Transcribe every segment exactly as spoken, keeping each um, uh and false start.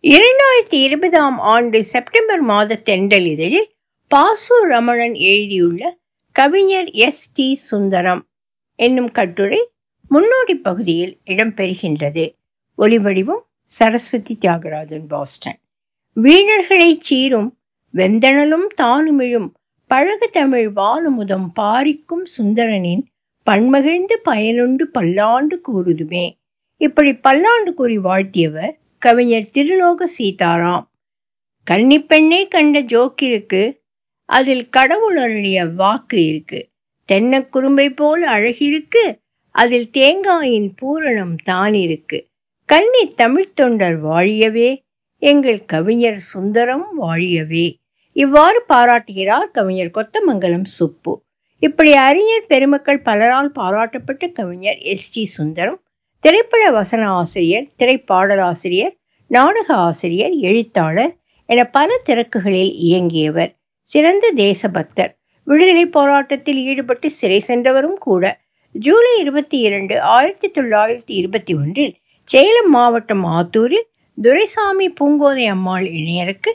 இரண்டாயிரத்தி இருபதாம் ஆண்டு செப்டம்பர் மாத தென்றல் இதழில் பாசு ரமணன் எழுதியுள்ள கவிஞர் எஸ் டி சுந்தரம் என்னும் கட்டுரை முன்னோடி பகுதியில் இடம்பெறுகின்றது. ஒலிவடிவம் சரஸ்வதி தியாகராஜன், பாஸ்டன். வீணர்களை சீரும் வெந்தணலும் தானுமிழும் பழகு தமிழ் வானுமுதம் பாரிக்கும் சுந்தரனின் பன்மகிழ்ந்து பயனுண்டு பல்லாண்டு கூறுதுமே. இப்படி பல்லாண்டு கூறி வாழ்த்தியவர் கவிஞர் திருலோக சீதாராம். கன்னிப்பெண்ணை கண்ட ஜோக்கிருக்கு, அதில் கடவுள் அருளிய வாக்கு இருக்கு. தென்ன குறும்பை போல் அழகிருக்கு, அதில் தேங்காயின் பூரணம் தான் இருக்கு. கன்னி தமிழ் தொண்டர் வாழியவே, எங்கள் கவிஞர் சுந்தரம் வாழியவே. இவ்வாறு பாராட்டுகிறார் கவிஞர் கொத்தமங்கலம் சுப்பு. இப்படி அறிஞர் பெருமக்கள் பலரால் பாராட்டப்பட்ட கவிஞர் எஸ் டி சுந்தரம் திரைப்பட வசன ஆசிரியர், திரைப்பாடலாசிரியர், நாடக ஆசிரியர், எழுத்தாளர் என பல திறக்குகளில் இயங்கியவர். சிறந்த தேசபக்தர். விடுதலை போராட்டத்தில் ஈடுபட்டு சிறை சென்றவரும் கூட. ஜூலை இருபத்தி இரண்டு ஆயிரத்தி தொள்ளாயிரத்தி இருபத்தி ஒன்றில் சேலம் மாவட்டம் ஆத்தூரில் துரைசாமி பூங்கோதை அம்மாள் இணையருக்கு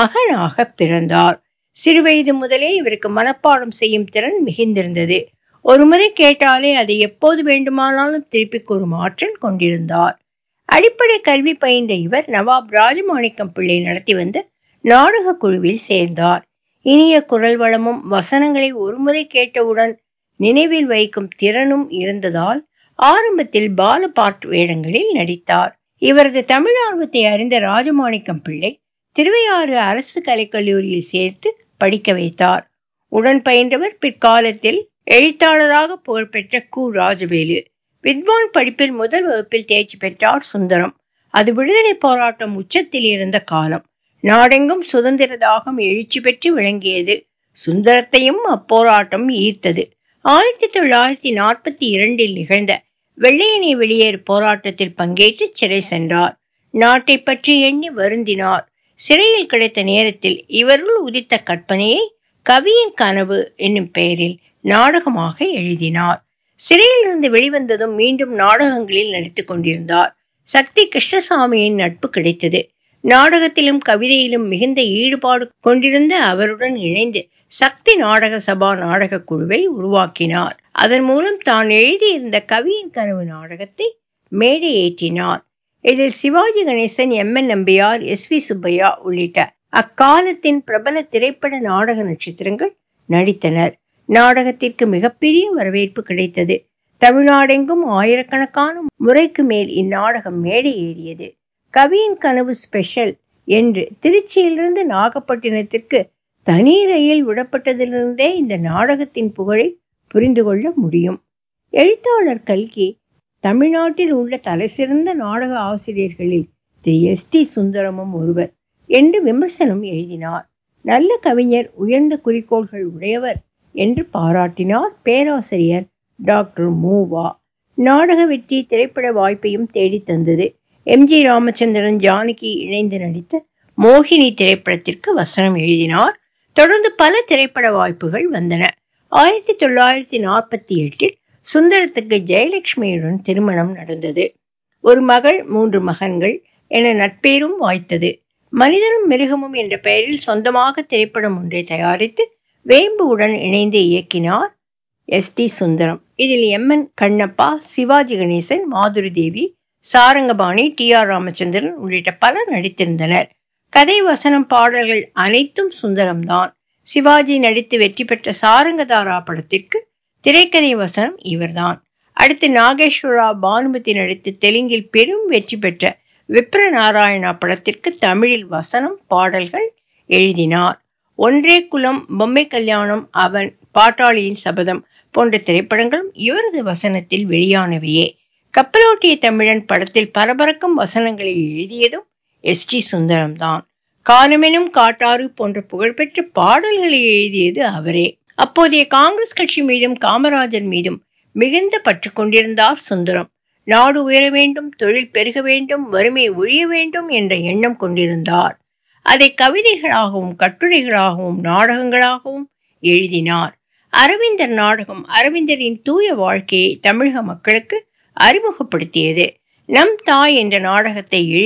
மகனாக பிறந்தார். சிறுவயது முதலே இவருக்கு மனப்பாடம் செய்யும் திறன் மிகுந்திருந்தது. ஒருமுறை கேட்டாலே அதை எப்போது வேண்டுமானாலும் திருப்பிக் கூறும் ஆற்றல் கொண்டிருந்தார். அடிப்படை கல்வி பயின்ற இவர் நவாப் ராஜமாணிக்கம் பிள்ளை நடத்தி வந்த நாடக குழுவில் சேர்ந்தார். இனிய குரல் வளமும் வசனங்களை ஒருமுறை கேட்டவுடன் நினைவில் வைக்கும் திறனும் இருந்ததால் ஆரம்பத்தில் பால பார்ட் வேடங்களில் நடித்தார். இவரது தமிழ் ஆர்வத்தை அறிந்த ராஜமாணிக்கம் பிள்ளை திருவையாறு அரசு கலைக்கல்லூரியில் சேர்த்து படிக்க வைத்தார். உடன் பயின்றவர் பிற்காலத்தில் எழுத்தாளராக புகழ்பெற்ற கு ராஜவேலு. வித்வான் படிப்பில் முதல் வகுப்பில் தேர்ச்சி பெற்றார் சுந்தரம். அது விடுதலை போராட்டம் உச்சத்தில் இருந்த காலம். நாடெங்கும் சுதந்திர தாகம் எழுச்சி பெற்று விளங்கியது. சுந்தரத்தையும் அப்போராட்டம் ஈர்த்தது. ஆயிரத்தி தொள்ளாயிரத்தி நாற்பத்தி இரண்டில் நிகழ்ந்த வெள்ளையனே வெளியேறு போராட்டத்தில் பங்கேற்று சிறை சென்றார். நாட்டை பற்றி எண்ணி வருந்தினார். சிறையில் கிடைத்த நேரத்தில் இவருள் உதித்த கற்பனையை கவியின் கனவு என்னும் பெயரில் நாடகமாக எழுதினார். சிறையிலிருந்து வெளிவந்ததும் மீண்டும் நாடகங்களில் நடித்துக் கொண்டிருந்தார். சக்தி கிருஷ்ணசாமியின் நட்பு கிடைத்தது. நாடகத்திலும் கவிதையிலும் மிகுந்த ஈடுபாடு கொண்டிருந்த அவருடன் இணைந்து சக்தி நாடக சபா நாடக குழுவை உருவாக்கினார். அதன் மூலம் தான் எழுதியிருந்த கவியின் கனவு நாடகத்தை மேடை ஏற்றினார். இதில் Sivaji Ganesan, M N Nambiar, S V Subbaiah உள்ளிட்ட அக்காலத்தின் பிரபல திரைப்பட நாடக நட்சத்திரங்கள் நடித்தனர். நாடகத்திற்கு மிகப்பெரிய வரவேற்பு கிடைத்தது. தமிழ்நாடெங்கும் ஆயிரக்கணக்கான முறைக்கு மேல் இந்நாடகம் மேடை ஏறியது. கவியின் கனவு ஸ்பெஷல் என்று திருச்சியிலிருந்து நாகப்பட்டினத்திற்கு தனி ரயில் விடப்பட்டதிலிருந்தே இந்த நாடகத்தின் புகழை புரிந்து கொள்ள முடியும். எழுத்தாளர் கல்கி தமிழ்நாட்டில் உள்ள தலைசிறந்த நாடக ஆசிரியர்களில் திரு எஸ் டி சுந்தரமும் ஒருவர் என்று விமர்சனம் எழுதினார். நல்ல கவிஞர், உயர்ந்த குறிக்கோள்கள் உடையவர் என்று பாராட்டினார் பேராசிரியர் டாக்டர் மூவா. நாடக வெற்றி திரைப்பட வாய்ப்பையும் தேடி தந்தது. எம் ஜி ராமச்சந்திரன், ஜானகி இணைந்து நடித்த மோகினி திரைப்படத்திற்கு வசனம் எழுதினார். தொடர்ந்து பல திரைப்பட வாய்ப்புகள் வந்தன. ஆயிரத்தி தொள்ளாயிரத்தி நாற்பத்தி எட்டில் சுந்தரத்துக்கு ஜெயலட்சுமியுடன் திருமணம் நடந்தது. ஒரு மகள், மூன்று மகன்கள் என நட்பேரும் வாய்த்தது. மனிதனும் மிருகமும் என்ற பெயரில் சொந்தமாக திரைப்படம் ஒன்றை தயாரித்து வேம்புவுடன் இணைந்து இயக்கினார் எஸ் டி சுந்தரம். இதில் M N Kannappa, Sivaji Ganesan, Madhuri Devi, Sarangapani, T R Ramachandran உள்ளிட்ட பலர் நடித்திருந்தனர். கதை, வசனம், பாடல்கள் அனைத்தும் சுந்தரம்தான். சிவாஜி நடித்து வெற்றி பெற்ற சாரங்கதாரா படத்திற்கு திரைக்கதை வசனம் இவர்தான். அடுத்து நாகேஸ்வரா, பானுமதி நடித்து தெலுங்கில் பெரும் வெற்றி பெற்ற விப்ர நாராயணா படத்திற்கு தமிழில் வசனம், பாடல்கள் எழுதினார். ஒன்றே குலம், பொம்மை கல்யாணம், அவன், பாட்டாளியின் சபதம் போன்ற திரைப்படங்களும் இவரது வசனத்தில் வெளியானவையே. கப்பலோட்டிய தமிழன் படத்தில் பரபரக்கும் வசனங்களை எழுதியதும் எஸ் டி சுந்தரம்தான். காலமெனும் காட்டாறு போன்ற புகழ்பெற்ற பாடல்களை எழுதியது அவரே. அப்போதைய காங்கிரஸ் கட்சி மீதும் காமராஜர் மீதும் மிகுந்த பற்று கொண்டிருந்தார் சுந்தரம். நாடு உயர வேண்டும், தொழில் பெருக வேண்டும், வறுமை ஒழிய வேண்டும் என்ற எண்ணம் கொண்டிருந்தார். அதை கவிதைகளாகவும் கட்டுரைகளாகவும் நாடகங்களாகவும் எழுதினார். அரவிந்தர் நாடகம் அரவிந்தரின் தூய வாழ்க்கையை தமிழக மக்களுக்கு அறிமுகப்படுத்தியது. நம் தாய் என்ற நாடகத்தை எழுதி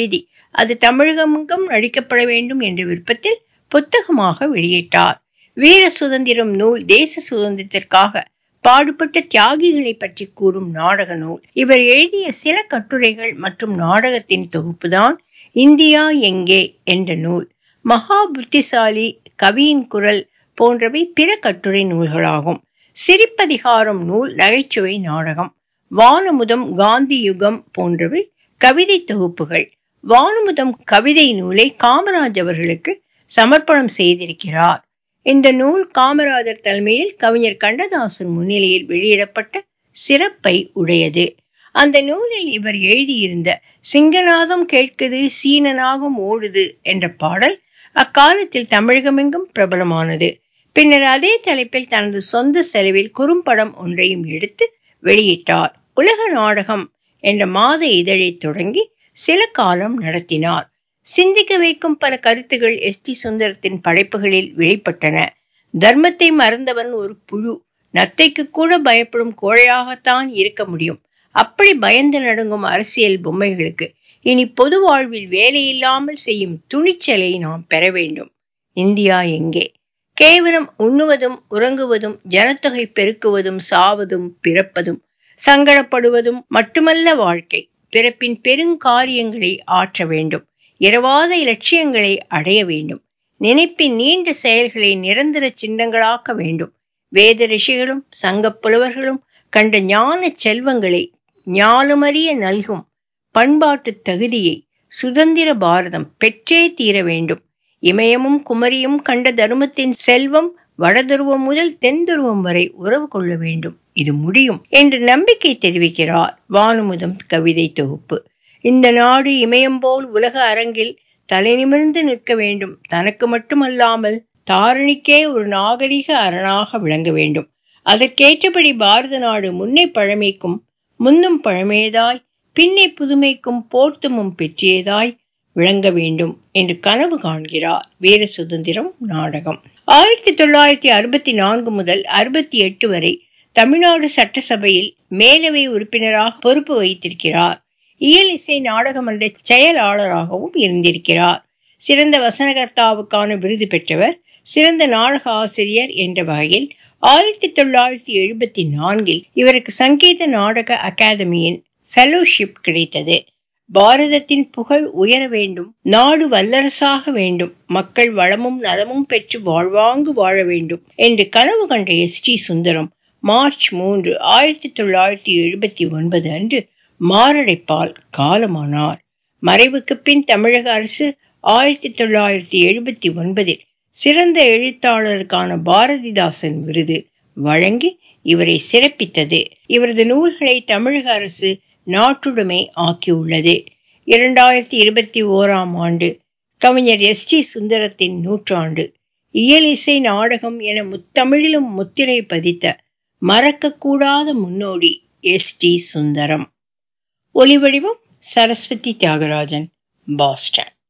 அது தமிழகமெங்கும் அளிக்கப்பட வேண்டும் என்ற விருப்பத்தில் புத்தகமாக வெளியிட்டார். வீர சுதந்திரம் நூல் தேச சுதந்திரத்திற்காக பாடுபட்ட தியாகிகளை பற்றி கூறும் நாடக நூல். இவர் எழுதிய சில கட்டுரைகள் மற்றும் நாடகத்தின் தொகுப்புதான் இந்தியா எங்கே என்ற நூல். மகா புத்திசாலி, கவியின் குரல் போன்றவை பிற கட்டுரை நூல்களாகும். சிரிப்பதிகாரம் நூல் நகைச்சுவை நாடகம். வானமுதம், காந்தி யுகம் போன்றவை கவிதை தொகுப்புகள். வானமுதம் கவிதை நூலை காமராஜ் அவர்களுக்கு சமர்ப்பணம் செய்திருக்கிறார். இந்த நூல் காமராஜர் தலைமையில் கவிஞர் கண்ணதாசன் முன்னிலையில் வெளியிடப்பட்ட சிறப்பை உடையது. அந்த நூலில் இவர் எழுதியிருந்த சிங்கநாதம் கேட்குது சீனனாகும் ஓடுது என்ற பாடல் அக்காலத்தில் தமிழகமெங்கும் பிரபலமானது. பின்னர் அதே தலைப்பில் தனது சொந்த செலவில் குறும்படம் ஒன்றையும் எடுத்து வெளியிட்டார். உலக நாடகம் என்ற மாத இதழை தொடங்கி சில காலம் நடத்தினார். சிந்திக்க வைக்கும் பல கருத்துகள் எஸ் டி சுந்தரத்தின் படைப்புகளில் வெளிப்பட்டன. தர்மத்தை மறந்தவன் ஒரு புழு, நத்தைக்கு கூட பயப்படும் கோழையாகத்தான் இருக்க முடியும். அப்படி பயந்து நடுங்கும் அரசியல் பொம்மைகளுக்கு இனி பொது வாழ்வில் வேலையில்லாமல் செய்யும் துணிச்சலை நாம் பெற வேண்டும். இந்தியா எங்கே? கேவலம் உண்ணுவதும் உறங்குவதும் ஜனத்தொகை பெருக்குவதும் சாவதும் பிறப்பதும் சங்கடப்படுவதும் மட்டுமல்ல வாழ்க்கை. பிறப்பின் பெருங்காரியங்களை ஆற்ற வேண்டும். இரவாத இலட்சியங்களை அடைய வேண்டும். நினைப்பின் நீண்ட செயல்களை நிரந்தர சின்னங்களாக்க வேண்டும். வேத ரிஷிகளும் சங்க புலவர்களும் கண்ட ஞான செல்வங்களை ஞாலுமறிய நல்கும் பண்பாட்டு தகுதியை சுதந்திர பாரதம் பெற்றே தீர வேண்டும். இமயமும் குமரியும் கண்ட தருமத்தின் செல்வம் வடதுருவம் முதல் தென் துருவம் வரை உறவு கொள்ள வேண்டும். இது முடியும் என்று நம்பிக்கை தெரிவிக்கிறார் வானமுதம் கவிதை தொகுப்பு. இந்த நாடு இமயம் போல் உலக அரங்கில் தலை நிமிர்ந்து நிற்க வேண்டும். தனக்கு மட்டுமல்லாமல் தாரணிக்கே ஒரு நாகரிக அரணாக விளங்க வேண்டும். அதற்கேற்றபடி பாரத நாடு முன்னை பழமைக்கும் முன்னும் பழமையதாய் பின்னை புதுமைக்கும் போர்த்தமும் பெற்றியதாய் விளங்க வேண்டும் என்று கனவு காண்கிறார். வீர சுதந்திரம் நாடகம். ஆயிரத்தி தொள்ளாயிரத்தி அறுபத்தி நான்கு முதல் அறுபத்தி எட்டு வரை தமிழ்நாடு சட்டசபையில் மேலவை உறுப்பினராக பொறுப்பு வகித்திருக்கிறார். இயல் இசை நாடகமன்ற செயலாளராகவும் இருந்திருக்கிறார். சிறந்த வசனகர்த்தாவுக்கான விருது பெற்றவர். சிறந்த நாடக ஆசிரியர் என்ற வகையில் ஆயிரத்தி தொள்ளாயிரத்தி எழுபத்தி நான்கில் இவருக்கு சங்கீத நாடக அகாதமியின் ஃபெலோஷிப் கிடைத்தது. பாரதத்தின் புகழ் உயர வேண்டும், நாடு வல்லரசாக வேண்டும், மக்கள் வளமும் நலமும் பெற்று வாழ்வாங்கு வாழ வேண்டும் என்று கனவு கண்ட எஸ் டி சுந்தரம் மார்ச் மூன்று ஆயிரத்தி தொள்ளாயிரத்தி எழுபத்தி ஒன்பது அன்று மாரடைப்பால் காலமானார். மறைவுக்கு பின் தமிழக அரசு ஆயிரத்தி தொள்ளாயிரத்தி எழுபத்தி ஒன்பதில் சிறந்த எழுத்தாளருக்கான பாரதிதாசன் விருது வழங்கி இவரை சிறப்பித்தது. இவரது நூல்களை தமிழக அரசு நாட்டுடைமை ஆக்கியுள்ளது. இரண்டாயிரத்தி இருபத்தி ஓராம் ஆண்டு கவிஞர் எஸ் டி சுந்தரத்தின் நூற்றாண்டு. இயல் இசை நாடகம் என முத்தமிழிலும் முத்திரை பதித்த மறக்கக்கூடாத முன்னோடி எஸ் டி சுந்தரம். ஒலிவடிவம் சரஸ்வதி தியாகராஜன், பாஸ்டன்.